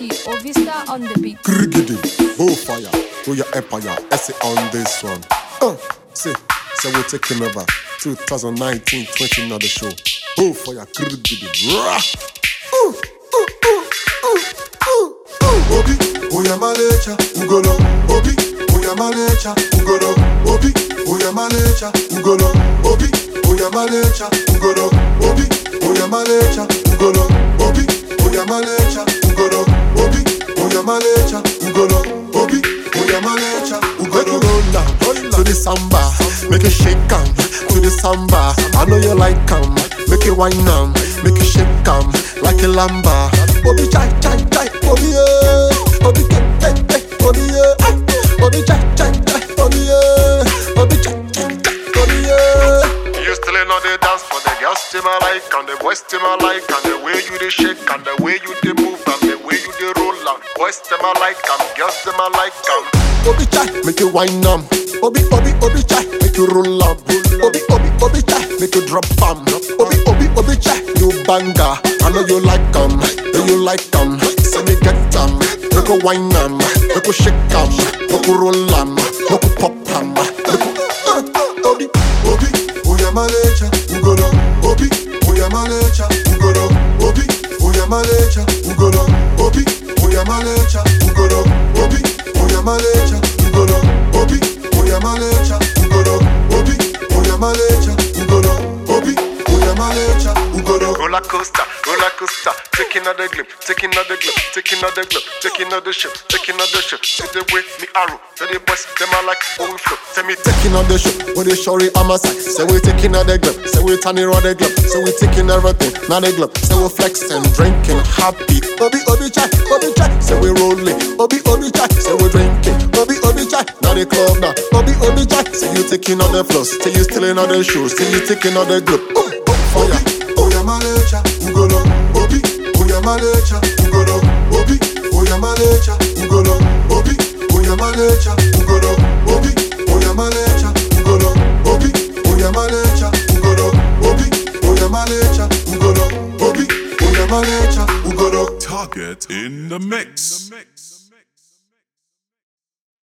T, Ovista on the beat. Criggedy, oh fire, to your empire, essay on this one. Say we're taking over 2019, 20 another show. Oh fire, criggedy, rah. Obi, uyamalecha, ugolo. Obi, uyamalecha, ugolo. Obi, uyamalecha, ugolo. Obi, uyamalecha, ugolo. Obi, uyamalecha, ugolo. Obi, uyamalecha, ugolo. Obi, uyamalecha, ugolo. Obi, uyamalecha, ugolo. Roll to the samba, make it shake 'em. To the samba, I know you like 'em. Make it wine 'em, make it shake 'em like a lamba. Obi chai chai chai, obi obi ke obi obi chai chai chai, obi chai chai chai, obi. You still know the dance for the girls to my like, and the boys to my like, and the way you dey shake, and the way you dey move, and the way you dey roll, and boys to my like, and girls to my like, and Obi chai, make you wine 'em. Obi chai, make you roll 'em. Obi chai, make you drop 'em. Obi chai, you banger. I know you like 'em, you like 'em. So me get 'em, make you wine 'em, make you shake 'em, make you roll 'em, make you pop 'em, Obi, uyamalecha, ugolo. Obi, uyamalecha, ugolo. Obi, uyamalecha, ugolo. Obi, uyamalecha, ugolo. Obi, uyamalecha, ugolo. Obi, uyamalecha, ugolo. Obi, uyamalecha, ugolo. Obi, uyamalecha, ugolo. roller coaster, taking out the grip, taking out the grip, taking out the grip, taking out the ship, taking out the ship. See the way me arrow, tell the boys them I like how we flow. Tell me taking on the ship with the shorty on my side. Say we taking out the grip, say we turning on the grip, say we taking everything, not the glove. Say we flexing, drinking, happy. Obi chai, say we rolling. Obi chai, say we drinking. Obi chai, now the club now. Obi chai, say you taking on the floors, say you stealing on the shoes, say you taking on the grip. Fire. Uyamalecha, ugolo. Obi, uyamalecha, ugolo. Obi, uyamalecha, ugolo. Obi, uyamalecha, ugolo. Obi, uyamalecha, ugolo. Obi, uyamalecha, ugolo. Obi, uyamalecha, ugolo. Obi, uyamalecha, ugolo. Target in the mix.